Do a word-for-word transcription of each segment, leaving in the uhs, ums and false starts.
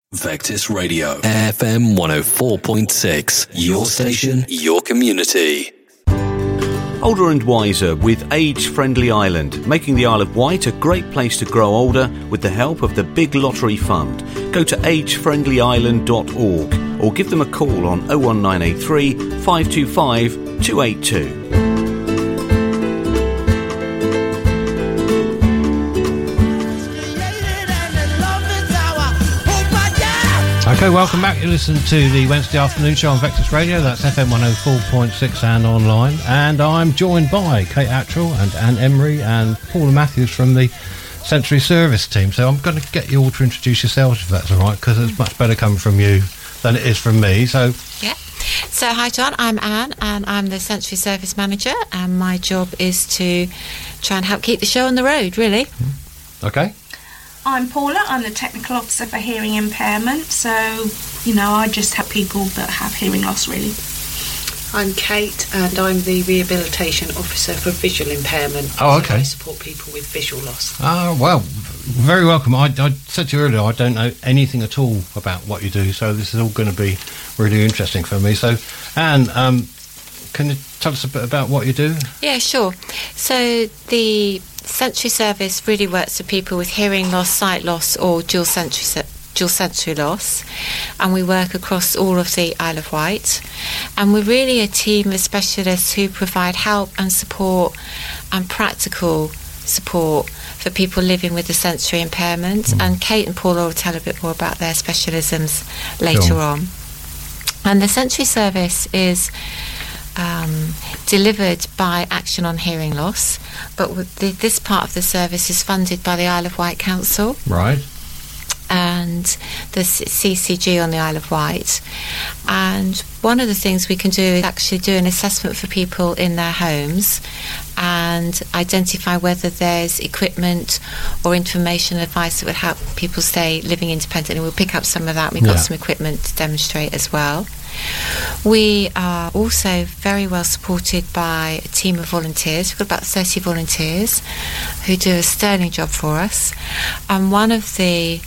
Vectis Radio, F M one oh four point six. Your station, your community. Older and wiser with Age Friendly Ireland, making the Isle of Wight a great place to grow older with the help of the Big Lottery Fund. Go to age friendly ireland dot org or give them a call on oh one nine eight three, five two five, two eight two. Okay, welcome back. You listen to the Wednesday afternoon show on Vectis Radio. That's F M one oh four point six and online. And I'm joined by Kate Attrell and Anne Emery and Paula Matthews from the Sensory Service team. So I'm going to get you all to introduce yourselves, if that's all right, because it's much better coming from you than it is from me. So yeah. So hi, John. I'm Anne, and I'm the Sensory Service Manager, and my job is to try and help keep the show on the road, really. Okay. I'm Paula, I'm the Technical Officer for Hearing Impairment, so, you know, I just have people that have hearing loss, really. I'm Kate, and I'm the Rehabilitation Officer for Visual Impairment. Oh, okay. So I support people with visual loss. Oh, well, very welcome. I, I said to you earlier, I don't know anything at all about what you do, so this is all going to be really interesting for me. So, Anne, um, can you tell us a bit about what you do? Yeah, sure. So the Sensory Service really works with people with hearing loss, sight loss or dual sensory, dual sensory loss, and we work across all of the Isle of Wight, and we're really a team of specialists who provide help and support and practical support for people living with a sensory impairment. Mm. And Kate and Paula will tell a bit more about their specialisms later sure. on. And the Sensory Service is Um, delivered by Action on Hearing Loss, but with the, this part of the service is funded by the Isle of Wight Council, right, and the C C G on the Isle of Wight. And one of the things we can do is actually do an assessment for people in their homes and identify whether there's equipment or information advice that would help people stay living independently. We'll pick up some of that. We've got yeah. some equipment to demonstrate as well. We are also very well supported by a team of volunteers. We've got about thirty volunteers who do a sterling job for us. And one of the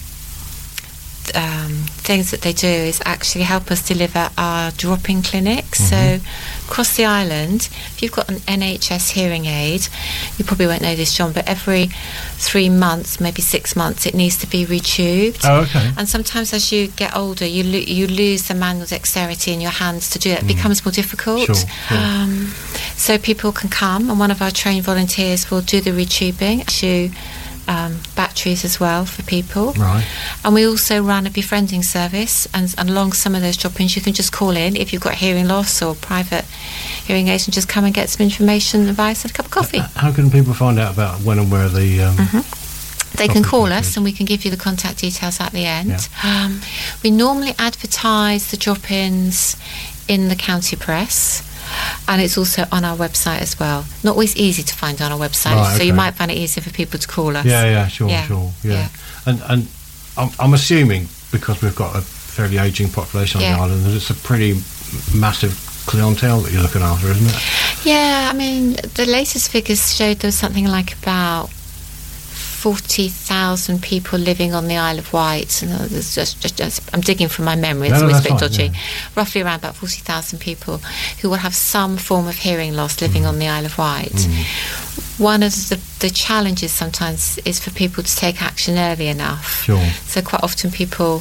um, things that they do is actually help us deliver our drop-in clinics. Mm-hmm. So across the island, if you've got an N H S hearing aid, you probably won't know this, John, but every three months, maybe six months, it needs to be retubed. Oh, okay. And sometimes as you get older, you lo- you lose the manual dexterity in your hands to do it. It mm. becomes more difficult. Sure, sure. Um, so people can come, and one of our trained volunteers will do the retubing, issue um, batteries as well for people. Right. And we also run a befriending service, and, and along some of those drop-ins, you can just call in if you've got hearing loss or private hearing aids, and just come and get some information, advice, and a cup of coffee. How can people find out about when and where the um, mm-hmm. They can call us, and we can give you the contact details at the end. Yeah. Um, we normally advertise the drop-ins in the county press, and it's also on our website as well. Not always easy to find on our website, right, so okay. you might find it easier for people to call us. Yeah, yeah, sure, yeah. sure, yeah. yeah. And and I'm, I'm assuming, because we've got a fairly ageing population on yeah. the island, that it's a pretty massive clientele that you're looking after, isn't it? Yeah, I mean, the latest figures showed there was something like about forty thousand people living on the Isle of Wight. And it's just, just, just, I'm digging from my memory, it's no, no, always a bit fine, dodgy. Yeah. Roughly around about forty thousand people who will have some form of hearing loss living mm. on the Isle of Wight. Mm. One of the, the challenges sometimes is for people to take action early enough. Sure. So quite often people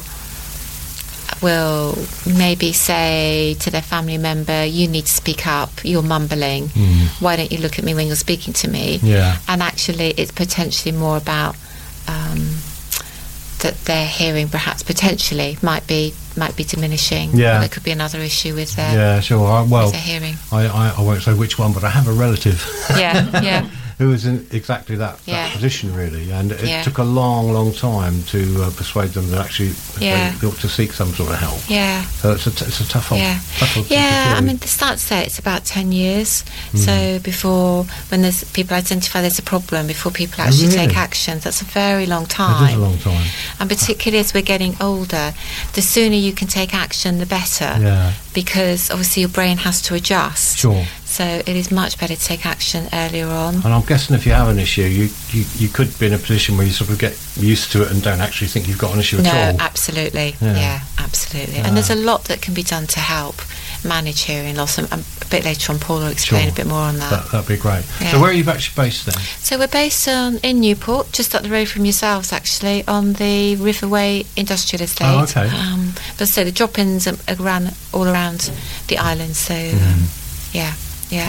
will maybe say to their family member, you need to speak up, you're mumbling, mm. why don't you look at me when you're speaking to me? Yeah. And actually it's potentially more about um, that their hearing perhaps potentially might be might be diminishing. Yeah. Or there could be another issue with their, yeah, sure. I, well, their hearing. I, I, I won't say which one, but I have a relative. Yeah, yeah. who was in exactly that, that yeah. position, really, and it yeah. took a long, long time to uh, persuade them that actually yeah. they ought to seek some sort of help. Yeah. So it's a, t- it's a tough one. Yeah, tough yeah. I mean, the stats say it's about ten years. Mm. So before, when there's people identify there's a problem, before people actually oh, really? take action, that's a very long time. It is a long time. And particularly as we're getting older, the sooner you can take action, the better. Yeah. Because obviously your brain has to adjust. Sure. So it is much better to take action earlier on. And I'm guessing if you have an issue, you, you, you could be in a position where you sort of get used to it and don't actually think you've got an issue no, at all. No, absolutely. Yeah, yeah absolutely. Yeah. And there's a lot that can be done to help manage hearing loss. And a bit later on, Paul will explain Sure. a bit more on that. that that'd be great. Yeah. So where are you actually based then? So we're based on, in Newport, just up the road from yourselves, actually, on the Riverway Industrial Estate. Oh, okay. Um, but so the drop-ins are, are around, all around the island. So Mm. um, yeah, yeah,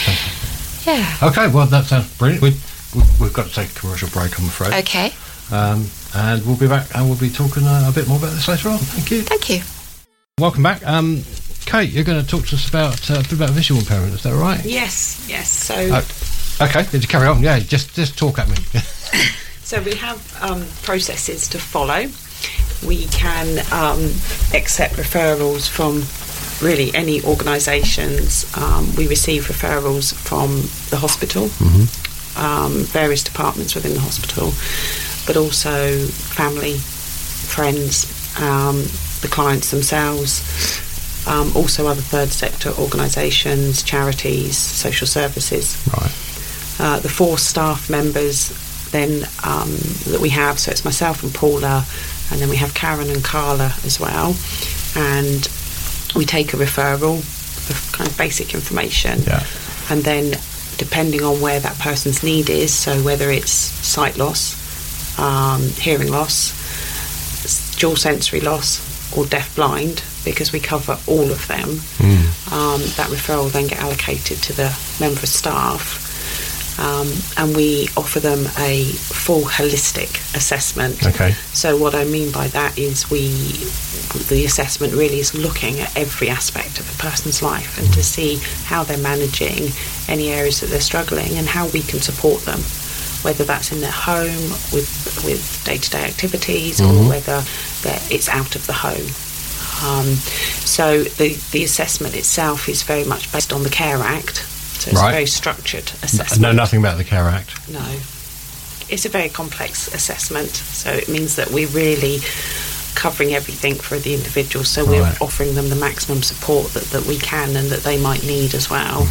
yeah. Okay, well, that sounds brilliant. We, we, we've got to take a commercial break, I'm afraid. Okay. Um, and we'll be back and we'll be talking uh, a bit more about this later on. Thank you. Thank you. Welcome back. Um, Kate, you're going to talk to us about uh, a bit about visual impairment, is that right? Yes, yes. So, Uh, okay, did you carry on? Yeah, just just talk at me. so we have um, processes to follow. We can um, accept referrals from really any organisations. Um, we receive referrals from the hospital, Mm-hmm. um, various departments within the hospital, but also family, friends, um, the clients themselves, um, also other third sector organisations, charities, social services. Right. Uh, the four staff members then um, that we have, so it's myself and Paula, and then we have Karen and Carla as well, and we take a referral of kind of basic information, Yeah. and then depending on where that person's need is, so whether it's sight loss, um, hearing loss, s- dual sensory loss, or deaf blind, because we cover all of them, Mm. um, that referral will then get allocated to the member of staff. Um, and we offer them a full holistic assessment. Okay. So what I mean by that is we, the assessment really is looking at every aspect of a person's life and to see how they're managing any areas that they're struggling and how we can support them, whether that's in their home with with day-to-day activities Mhm. or whether they're- it's out of the home. Um, so the, the assessment itself is very much based on the Care Act. So it's Right. a very structured assessment. No, nothing about the Care Act. No. It's a very complex assessment, so it means that we're really covering everything for the individual, so we're Right. offering them the maximum support that, that we can and that they might need as well.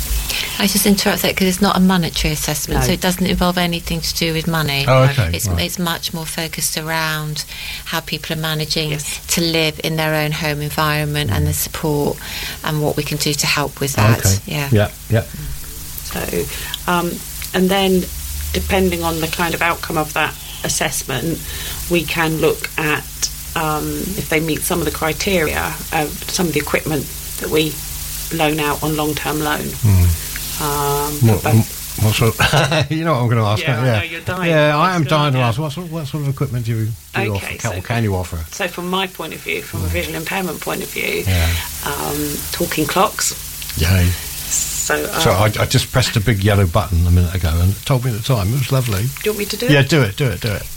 I just interrupt that because it's not a monetary assessment, No. so it doesn't involve anything to do with money. Oh, okay, It's, right. it's much more focused around how people are managing Yes. to live in their own home environment and the support and what we can do to help with that. Okay. Yeah. Yeah, yeah. So, um, and then depending on the kind of outcome of that assessment, we can look at um, if they meet some of the criteria of some of the equipment that we loan out on long-term loan. Um, What, for both- what sort of, you know what I'm going to ask? Yeah, don't I you? know, you're dying Yeah, to I am ask, dying to aren't ask. you? What sort, what sort of equipment do you, do you Okay, offer? Can, so- or can you offer? So from my point of view, from a visual impairment point of view, Yeah. um, talking clocks. Yeah. So, um, So I, I just pressed a big yellow button a minute ago and it told me the time. It was lovely. do you want me to do Yeah, it? do it, do it, do it.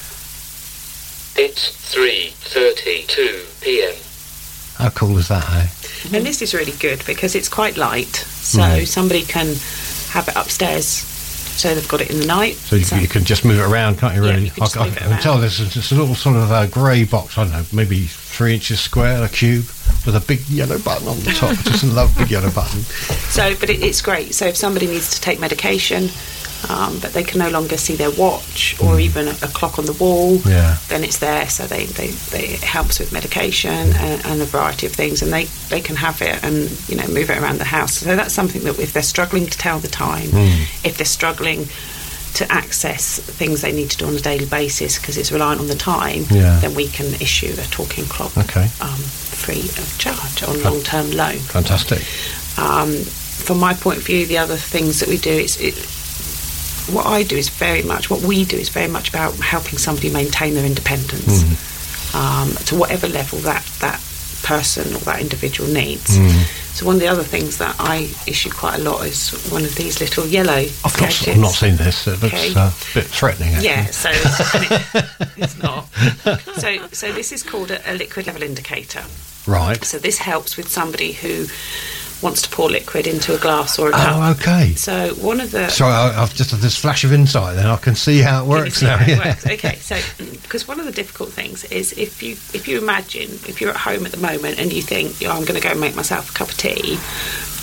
It's three thirty-two p.m. How cool is that, eh? And this is really good because it's quite light, so Right. somebody can have it upstairs, so they've got it in the night. So you, you can just move it around, can't you, Yeah, really? you can just I, I move it can around. tell this is just a little sort of uh, grey box, I don't know, maybe three inches square, a cube, with a big yellow button on the top. Just love big yellow button. So, but it, it's great. So if somebody needs to take medication, um, but they can no longer see their watch or even a, a clock on the wall, Yeah. then it's there. So they, they, they it helps with medication and, and a variety of things, and they, they can have it and you know move it around the house. So that's something that if they're struggling to tell the time, if they're struggling to access things they need to do on a daily basis because it's reliant on the time, Yeah. then we can issue a talking clock Okay. um, free of charge on long-term loan. Fantastic. Um, from my point of view, the other things that we do is it, what I do is very much what we do is very much about helping somebody maintain their independence um, to whatever level that that person or that individual needs. So one of the other things that I issue quite a lot is one of these little yellow I've not, gadgets. I've not seen this. It looks Okay. uh, a bit threatening, actually. Yeah, so it, it's not. So so this is called a, a liquid level indicator. Right. So this helps with somebody who wants to pour liquid into a glass or a cup. Oh, okay. So one of the Sorry, I, I've just had this flash of insight then. I can see how it Can you works see now. how it yeah. works? Okay, so because one of the difficult things is if you if you imagine if you're at home at the moment and you think, oh, I'm going to go and make myself a cup of tea,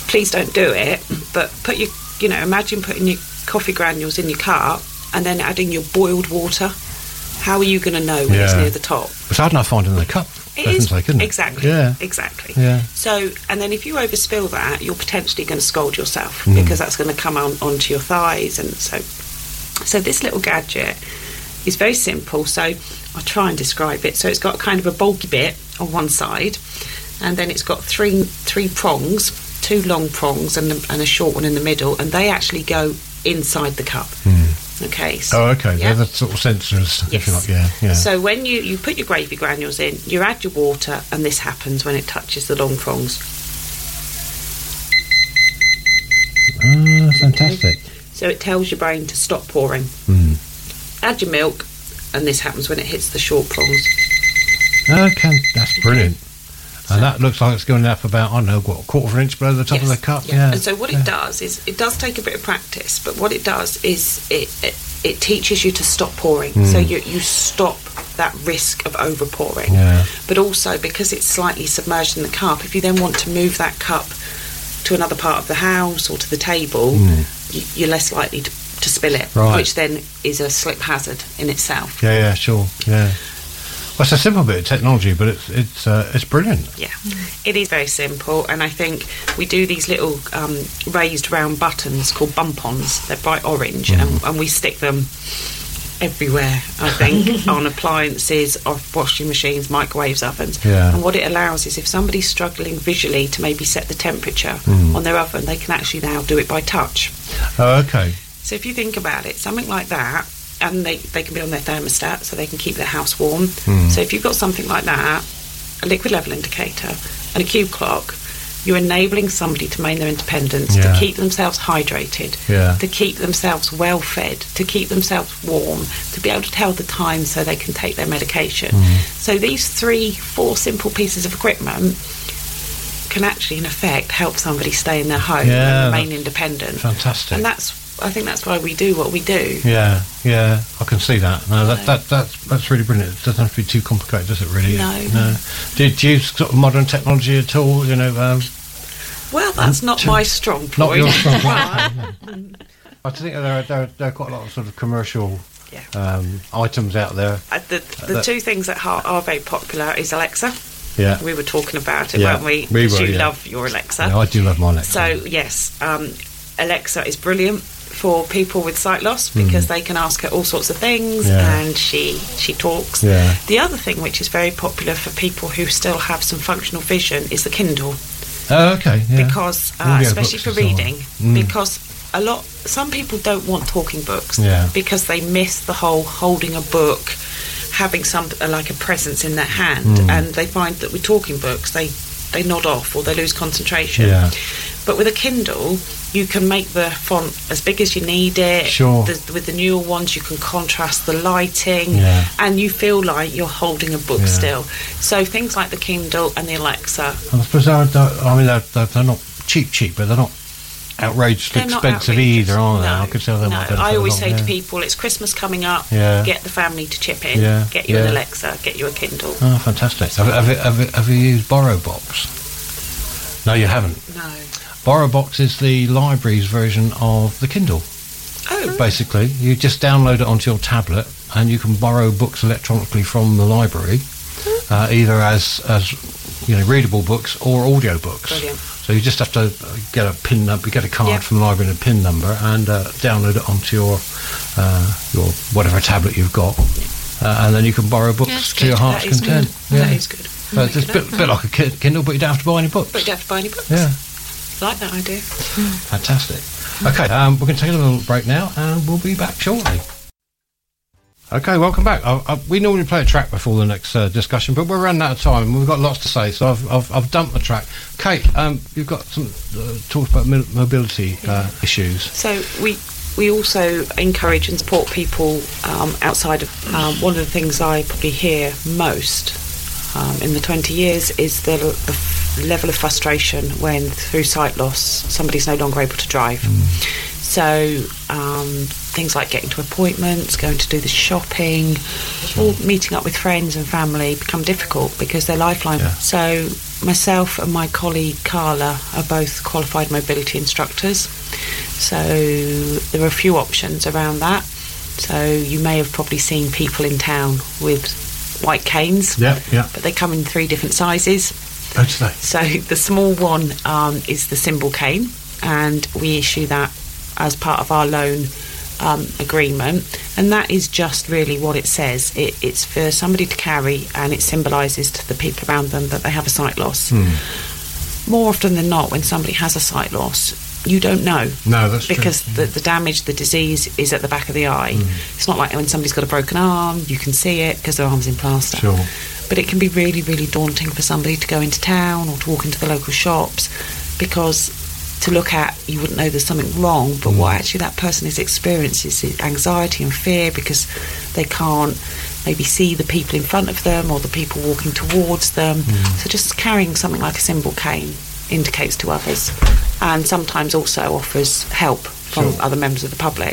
please don't do it. But put your, you know, imagine putting your coffee granules in your cup and then adding your boiled water. How are you going to know when Yeah. it's near the top? It's hard enough finding the cup. It for is, heaven's sake, isn't it? exactly, Yeah. exactly. Yeah. So, and then if you overspill that, you're potentially going to scald yourself Mm. because that's going to come on onto your thighs, and so, so this little gadget is very simple. So, I'll try and describe it. So, it's got kind of a bulky bit on one side, and then it's got three three prongs, two long prongs, and a, and a short one in the middle, and they actually go inside the cup. Okay. So, Oh, okay. yeah. They're the sort of sensors, if you like. Yeah, yeah. So when you, you put your gravy granules in, you add your water, and this happens when it touches the long prongs. Ah, fantastic. So it tells your brain to stop pouring. Mm. Add your milk, and this happens when it hits the short prongs. Okay, that's brilliant. And that looks like it's going up about, I don't know, what, a quarter of an inch below the top Yes, of the cup? yeah. Yeah. And so what yeah. it does is, it does take a bit of practice, but what it does is it it, it teaches you to stop pouring. Mm. So you, you stop that risk of over pouring. Yeah. But also, because it's slightly submerged in the cup, if you then want to move that cup to another part of the house or to the table, Mm. y- you're less likely to, to spill it, Right. which then is a slip hazard in itself. Yeah, yeah, sure. Yeah. Well, it's a simple bit of technology, but it's it's uh, it's brilliant. Yeah, it is very simple, and I think we do these little um, raised round buttons called bump-ons. They're bright orange, Mm. and, and we stick them everywhere, I think, on appliances, off washing machines, microwaves, ovens. Yeah. And what it allows is if somebody's struggling visually to maybe set the temperature Mm. on their oven, they can actually now do it by touch. Oh, okay. So if you think about it, something like that, and they, they can be on their thermostat so they can keep their house warm. Mm. So if you've got something like that, a liquid level indicator and a cube clock, you're enabling somebody to maintain their independence, Yeah. to keep themselves hydrated, Yeah. to keep themselves well fed, to keep themselves warm, to be able to tell the time so they can take their medication. Mm. So these three, four simple pieces of equipment can actually, in effect, help somebody stay in their home Yeah, and remain that's independent. Fantastic. And that's, I think that's why we do what we do. Yeah, yeah, I can see that. No, that, that that's that's really brilliant. It doesn't have to be too complicated, does it? Really? No. No. Do, do you use sort of modern technology at all? You know, um, Well, that's not my strong point. not your strong But- point. I think there are, there, are, there are quite a lot of sort of commercial Yeah. um, items out there. Uh, the the that- two things that are, are very popular is Alexa. Yeah, We were talking about it, Yeah, weren't we? we 'Cause were, you yeah. love your Alexa. yeah, I do love my Alexa. So yes, um, Alexa is brilliant for people with sight loss because they can ask her all sorts of things, Hmm. Yeah. and she she talks. Yeah. The other thing which is very popular for people who still have some functional vision is the Kindle, Oh, okay. Yeah. because uh, Audio especially books for and so on. reading, Mm. because a lot some people don't want talking books Yeah. because they miss the whole holding a book, having some uh, like a presence in their hand, Mm. and they find that with talking books they they nod off or they lose concentration. Yeah. But with a Kindle, you can make the font as big as you need it. Sure. The, with the newer ones, you can contrast the lighting, Yeah. and you feel like you're holding a book Yeah. still. So things like the Kindle and the Alexa, I suppose they're, they're, I mean, they're, they're, they're not cheap, cheap, but they're not outrageously they're not expensive outrageous. either, are they? No, I could tell them. no. might benefit I always along, say yeah. to people, it's Christmas coming up. Yeah. Get the family to chip in. Yeah, Get you an yeah. Alexa. Get you a Kindle. Oh, fantastic. Have, have, you- have, you- have you used BorrowBox? No, you haven't. No. BorrowBox is the library's version of the Kindle. Oh. Basically, you just download it onto your tablet and you can borrow books electronically from the library, uh, either as, as you know, readable books or audio books. Brilliant. So you just have to uh, get a pin number, you get a card Yeah. from the library and a pin number, and uh, download it onto your uh, your whatever tablet you've got, uh, and then you can borrow books That's to your good. heart's That is content. good. That is good. So it's a bit, bit like a ki- Kindle, but you don't have to buy any books. But you don't have to buy any books. Yeah, Like that idea. fantastic. Okay, um, we're going to take a little break now, and we'll be back shortly. Okay, welcome back. I, I, we normally play a track before the next uh, discussion, but we're running out of time and we've got lots to say, so I've, I've, I've dumped the track. Kate, um, you've got some uh, talks about mo- mobility uh, issues. So we we also encourage and support people um, outside of um, one of the things I probably hear most um, in the twenty years is the, the f- level of frustration when through sight loss somebody's no longer able to drive. Mm. So um, things like getting to appointments, going to do the shopping, or meeting up with friends and family become difficult because they're lifeline. Yeah. So myself and my colleague Carla are both qualified mobility instructors, so there are a few options around that. So you may have probably seen people in town with white canes, Yeah, yeah. but they come in three different sizes. Oh, do they? So the small one um, is the symbol cane, and we issue that as part of our loan um, agreement, and that is just really what it says. It, it's for somebody to carry, and it symbolises to the people around them that they have a sight loss. Hmm. More often than not, when somebody has a sight loss, you don't know. No, that's because true. the, the damage, the disease is at the back of the eye. Mm. It's not like when somebody's got a broken arm, you can see it because their arm's in plaster. Sure. But it can be really, really daunting for somebody to go into town or to walk into the local shops, because to look at, you wouldn't know there's something wrong, but Mm. what actually that person is experiencing is anxiety and fear because they can't maybe see the people in front of them or the people walking towards them. Mm. So just carrying something like a symbol cane indicates to others, and sometimes also offers help from Sure. other members of the public.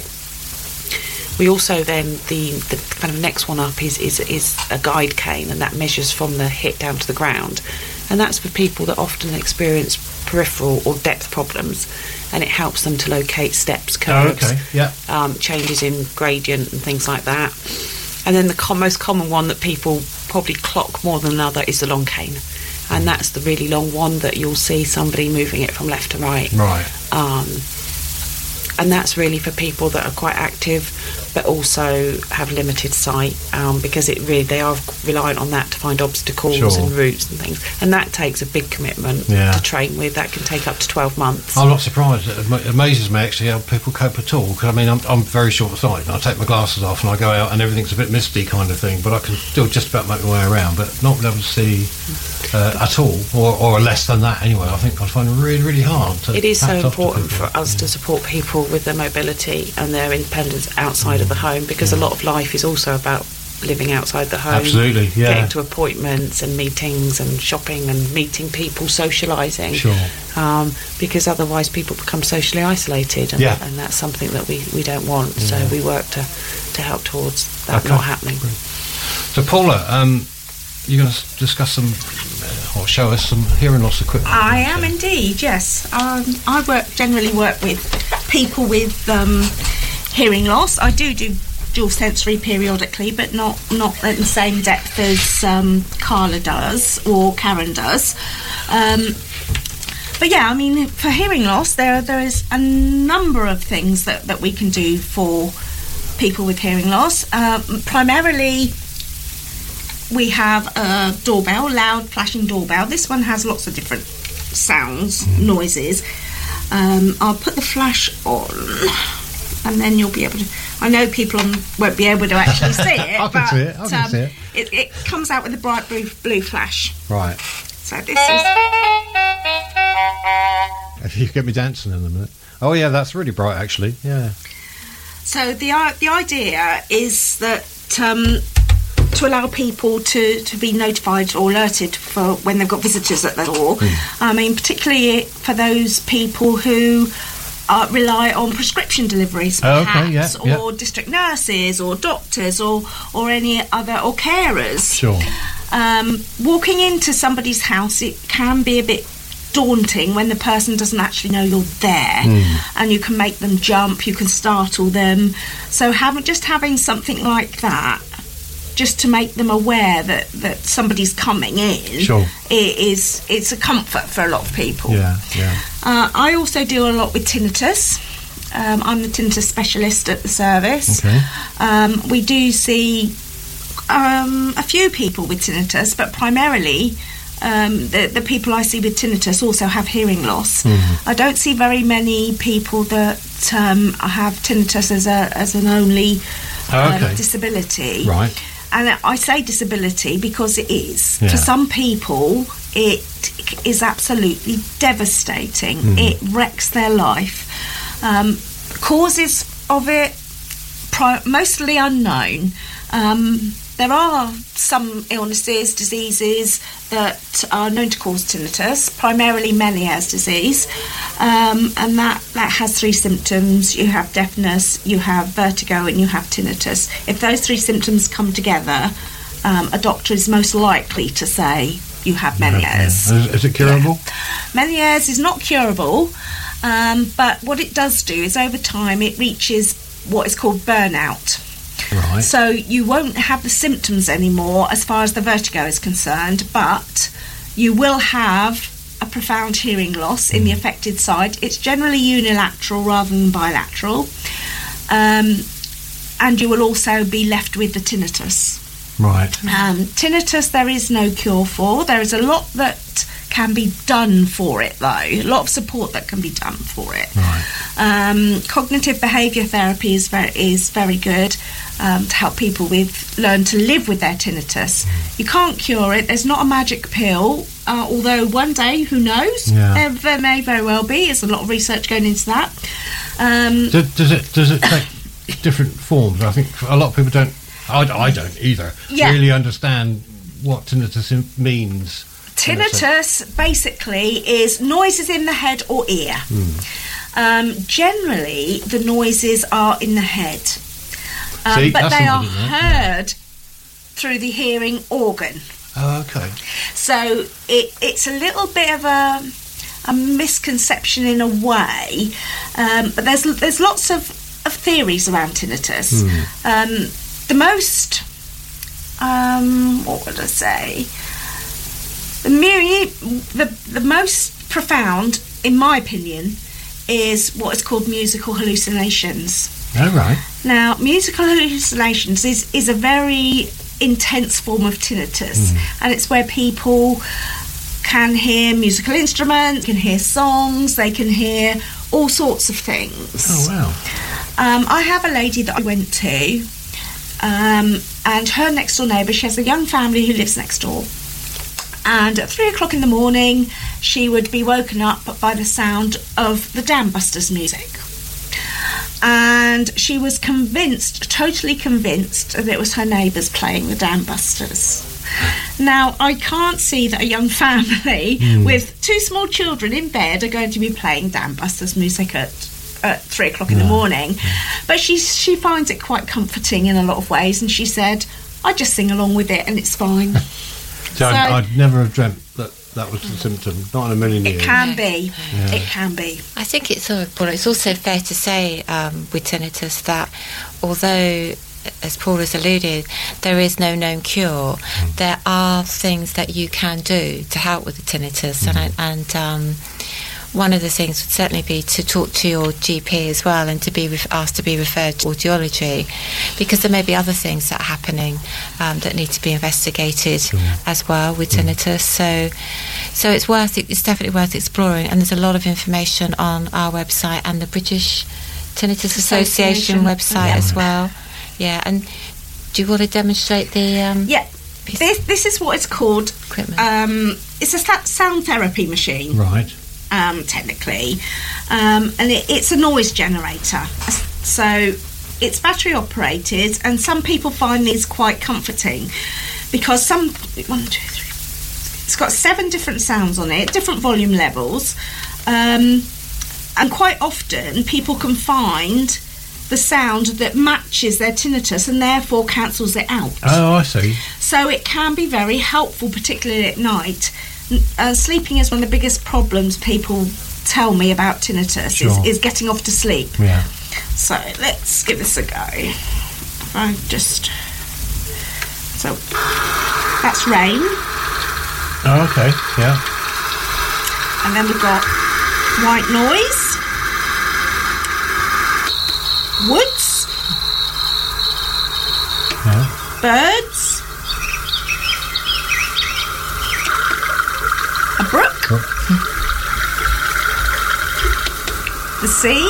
We also then, the, the kind of next one up is, is is a guide cane, and that measures from the hip down to the ground, and that's for people that often experience peripheral or depth problems, and it helps them to locate steps, Oh, curves, okay. Yeah. um, changes in gradient and things like that. And then the com- most common one that people probably clock more than another is the long cane, and that's the really long one that you'll see somebody moving it from left to right. Right. Um, and that's really for people that are quite active but also have limited sight, um, because it really they are reliant on that to find obstacles Sure. and routes and things, and that takes a big commitment Yeah. to train with. That can take up to twelve months. I'm not surprised. It ama- amazes me actually how people cope at all. Because I mean, I'm, I'm very short-sighted. I take my glasses off and I go out and everything's a bit misty, kind of thing. But I can still just about make my way around. But not be able to see uh, at all, or, or less than that anyway. I think I find it really, really hard. To It is so hats off to important people. for us to support people with their mobility and their independence outside of the home, because a lot of life is also about living outside the home. Absolutely, yeah. Getting to appointments and meetings and shopping and meeting people, socialising. Sure. Um, because otherwise people become socially isolated, and, Yeah. and that's something that we, we don't want. So we work to, to help towards that Okay. not happening. So Paula, um, you're going to discuss some, uh, or show us some hearing loss equipment. I am indeed, yes. Um, I work generally work with people with um, hearing loss. I do do dual sensory periodically, but not not at the same depth as um, Carla does or Karen does. Um, but yeah, I mean, for hearing loss, there there is a number of things that, that we can do for people with hearing loss. Um, primarily, we have a doorbell, loud flashing doorbell. This one has lots of different sounds, noises. Um, I'll put the flash on, and then you'll be able to. I know people on, won't be able to actually see it. I can but, see it, I can um, see it. it. It comes out with a bright blue, blue flash. Right. So this is. If you get me dancing in a minute. Oh yeah, that's really bright actually. Yeah. So the i- the idea is that um, to allow people to, to be notified or alerted for when they've got visitors at the door. I mean, particularly for those people who uh, rely on prescription deliveries, Oh, okay, perhaps, yeah, or yeah. district nurses, or doctors, or or any other, or carers. Sure. Um, walking into somebody's house, it can be a bit daunting when the person doesn't actually know you're there, and you can make them jump, you can startle them. So having just having something like that, just to make them aware that, that somebody's coming in, Sure. it is it's a comfort for a lot of people. Yeah. Yeah. Uh, I also deal a lot with tinnitus. Um, I'm the tinnitus specialist at the service. Okay. Um, we do see um, a few people with tinnitus, but primarily um, the, the people I see with tinnitus also have hearing loss. Mm-hmm. I don't see very many people that um, have tinnitus as a as an only Oh, okay. um, disability. Right. And I say disability because it is. Yeah. For some people, it is absolutely devastating. Mm. It wrecks their life. Um, causes of it, pri- mostly unknown. Um, there are some illnesses, diseases that are known to cause tinnitus, primarily Meniere's disease, um, and that, that has three symptoms. You have deafness, you have vertigo, and you have tinnitus. If those three symptoms come together, um, a doctor is most likely to say you have Meniere's. Yeah. Is, is it curable? Yeah. Meniere's is not curable, um, but what it does do is over time it reaches what is called burnout. Right. So you won't have the symptoms anymore as far as the vertigo is concerned, but you will have a profound hearing loss in the affected side. It's generally unilateral rather than bilateral. Um, and you will also be left with the tinnitus. Right. Um, tinnitus there is no cure for. There is a lot that can be done for it, though. A lot of support that can be done for it. Right. Um, cognitive behaviour therapy is very, is very good um, to help people with learn to live with their tinnitus. Mm. You can't cure it. There's not a magic pill, uh, although one day, who knows? Yeah. There, there may very well be. There's a lot of research going into that. Um, does, does it does it take different forms? I think a lot of people don't. I, I don't either. Yeah. Really understand what tinnitus means. Tinnitus basically is noises in the head or ear. Mm. Um, generally, the noises are in the head, um, See, but that's they are something, isn't it? heard through the hearing organ. Oh, okay. So it, it's a little bit of a, a misconception in a way, um, but there's there's lots of, of theories around tinnitus. Mm. Um, the most, um, what would I say? The, myri- the the most profound, in my opinion, is what is called musical hallucinations. Oh, right. Now, musical hallucinations is, is a very intense form of tinnitus, Mm. and it's where people can hear musical instruments, can hear songs, they can hear all sorts of things. Oh, wow. Um, I have a lady that I went to, um, and her next door neighbour, she has a young family who lives next door. And at three o'clock in the morning, she would be woken up by the sound of the Dam Busters music. And she was convinced, totally convinced, that it was her neighbours playing the Dam Busters. Now, I can't see that a young family Mm. with two small children in bed are going to be playing Dam Busters music at at three o'clock in the No. morning. But she she finds it quite comforting in a lot of ways, and she said, I just sing along with it and it's fine. So, So- I'd, I'd never have dreamt that that was the symptom. Not in a million It years. can be. Yeah. It can be. I think it's sort of, well, it's also fair to say um, with tinnitus that although, as Paul has alluded, there is no known cure, Mm. there are things that you can do to help with the tinnitus. Mm. And, I, and um, one of the things would certainly be to talk to your G P as well, and to be ref- asked to be referred to audiology, because there may be other things that are happening um, that need to be investigated Sure. as well with tinnitus. So, so it's worth it's definitely worth exploring. And there's a lot of information on our website and the British Tinnitus Association, Association. website Yeah. as well. Yeah, and do you want to demonstrate the um, Yeah. piece This, this is what it's called. of equipment? Um, it's a sa- sound therapy machine. Right. Um, technically, um, and it, it's a noise generator. So it's battery operated, and some people find these quite comforting because some one, two, three. It's got seven different sounds on it, different volume levels, um, and quite often people can find the sound that matches their tinnitus and therefore cancels it out. Oh, I see. So it can be very helpful, particularly at night. N- Uh, sleeping is one of the biggest problems people tell me about tinnitus, Sure. is, is getting off to sleep. Yeah. So let's give this a go. I just... So, that's rain. Oh, okay. Yeah. And then we've got white noise. Woods. Yeah. Birds. A brook. Brook. The sea.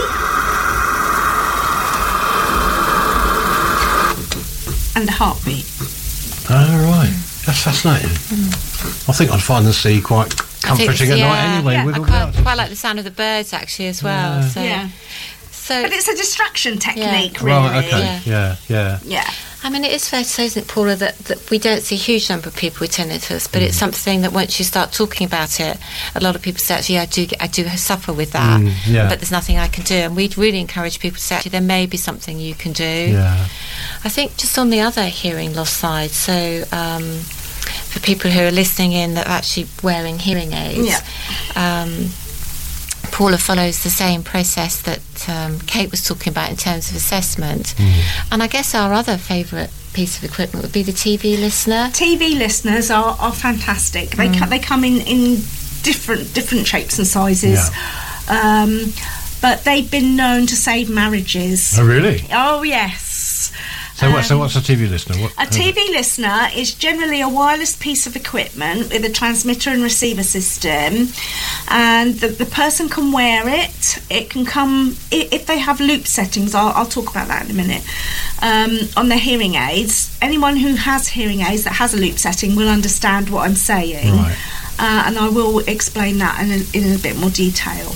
And a heartbeat. Oh, right. That's fascinating. I think I'd find the sea quite I think comforting at it's- night yeah. anyway. Yeah, with I all the quite, others. quite like the sound of the birds actually as well. Yeah. So, Yeah. so But it's a distraction technique, really. Right, okay. Yeah. Yeah, yeah. Yeah. I mean, it is fair to say, isn't it, Paula, that, that we don't see a huge number of people with tinnitus, but Mm. it's something that once you start talking about it, a lot of people say, actually, I do, get- I do suffer with that, Mm, yeah. but there's nothing I can do. And we'd really encourage people to say, actually, there may be something you can do. Yeah. I think just on the other hearing loss side, so um, for people who are listening in that are actually wearing hearing aids. Yeah. Um, Paula follows the same process that um, Kate was talking about in terms of assessment. Mm. And I guess our other favourite piece of equipment would be the T V listener. T V listeners are, are fantastic. They mm. co- they come in, in different different shapes and sizes. Yeah. Um, but they've been known to save marriages. Oh, really? Oh, yes. So, um, what, so what's a T V listener? What, a T V it? listener is generally a wireless piece of equipment with a transmitter and receiver system, and the, the person can wear it. It can come, if they have loop settings, I'll, I'll talk about that in a minute, um, on their hearing aids. Anyone who has hearing aids that has a loop setting will understand what I'm saying, right. uh, and I will explain that in a, in a bit more detail.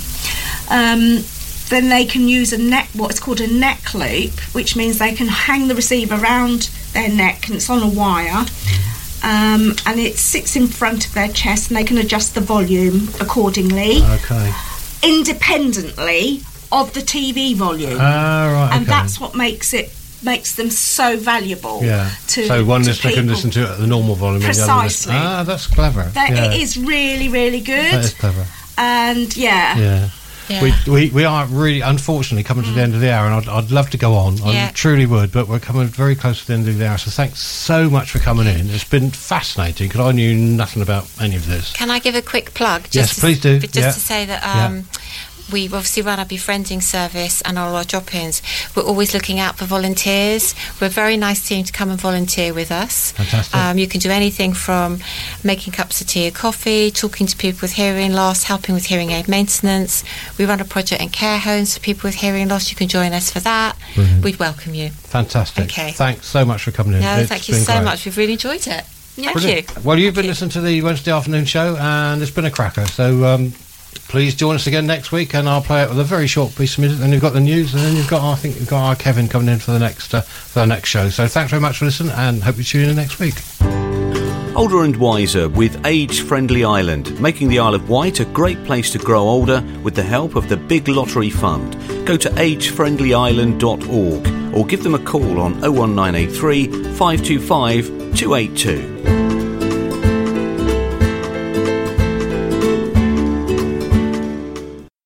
Um, Then they can use a neck, what's called a neck loop, which means they can hang the receiver around their neck, and it's on a wire, um, and it sits in front of their chest, and they can adjust the volume accordingly, okay, independently of the T V volume. Ah, right, and okay. that's what makes it makes them so valuable. Yeah. To, so one to listener can listen to it at the normal volume. Precisely. And the other listen, ah, that's clever. That, yeah. It is really, really good. That is clever. And yeah. Yeah. Yeah. We, we we are really, unfortunately, coming to the end of the hour, and I'd, I'd love to go on. I Yeah. truly would, but we're coming very close to the end of the hour. So thanks so much for coming in. It's been fascinating because I knew nothing about any of this. Can I give a quick plug? Just Yes, to, please do. Just Yeah. to say that Yeah. um, we obviously run our befriending service and all our drop-ins. We're always looking out for volunteers. We're a very nice team to come and volunteer with us. Fantastic. Um, you can do anything from making cups of tea or coffee, talking to people with hearing loss, helping with hearing aid maintenance. We run a project in care homes for people with hearing loss. You can join us for that. Brilliant. We'd welcome you. Fantastic. Okay. Thanks so much for coming in. No, It's thank you been so great. much. We've really enjoyed it. Thank Brilliant. you. Well, you've Thank been you. listening to the Wednesday afternoon show, and it's been a cracker. So um, please join us again next week, and I'll play it with a very short piece of music. Then you've got the news, and then you've got, I think, you've got our Kevin coming in for the next uh, for the next show. So thanks very much for listening, and hope you tune in next week. Older and Wiser with Age Friendly Island, making the Isle of Wight a great place to grow older with the help of the Big Lottery Fund. Go to age friendly island dot org or give them a call on oh one nine eight three, five two five, two eight two.